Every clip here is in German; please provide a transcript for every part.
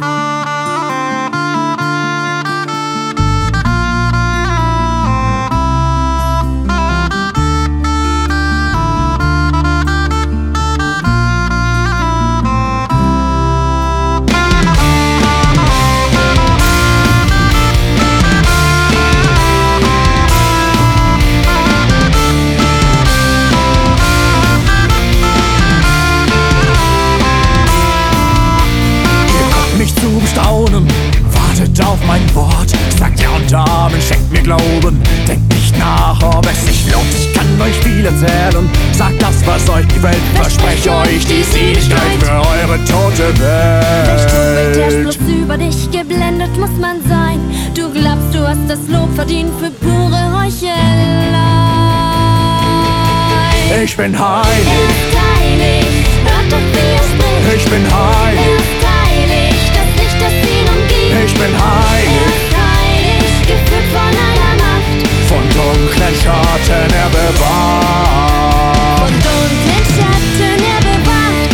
Wartet auf mein Wort, sagt ja und Amen, schenkt mir Glauben. Denkt nicht nach, ob es sich lohnt. Ich kann euch viel erzählen, sagt das, was euch die Welt verspreche euch die Seligkeit für eure tote Vielleicht wird der Welt. Schluss über dich, geblendet muss man sein. Du glaubst, du hast das Lob verdient für pure Heuchelei. Ich bin heilig, Er ist heilig, hört doch wie er spricht. ich bin heilig, Er ist heilig, das Licht, das ihn umgibt. ich bin Er heilig. ist heilig, geführt von einer Macht. Von dunklen Schatten er bewahrt. Von dunklen Schatten er bewacht.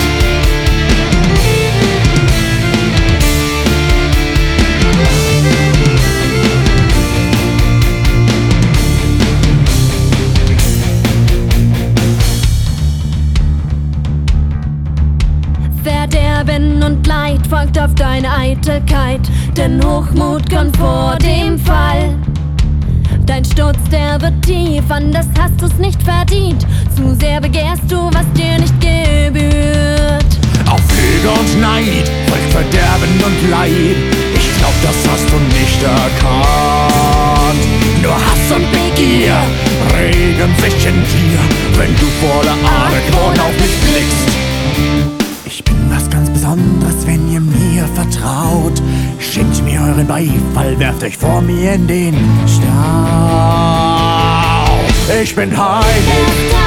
Verderben und Leid folgt auf deine Eitelkeit, denn Hochmut kommt vor dem Fall. Dein Sturz, der wird tief, anders hast du's nicht verdient. Zu sehr begehrst du, was dir nicht gebührt. Auf Lüge und Neid folgt Verderben und Leid. Ich glaub, das hast du nicht erkannt. Nur Hass und Begier regen sich in dir, wenn du voller Argwohn auf mich blickst. Ich bin was ganz Besonderes, wenn ihr mir vertraut. Schenkt mir euren Beifall, werft euch vor mir in den Stau. Ich bin heilig.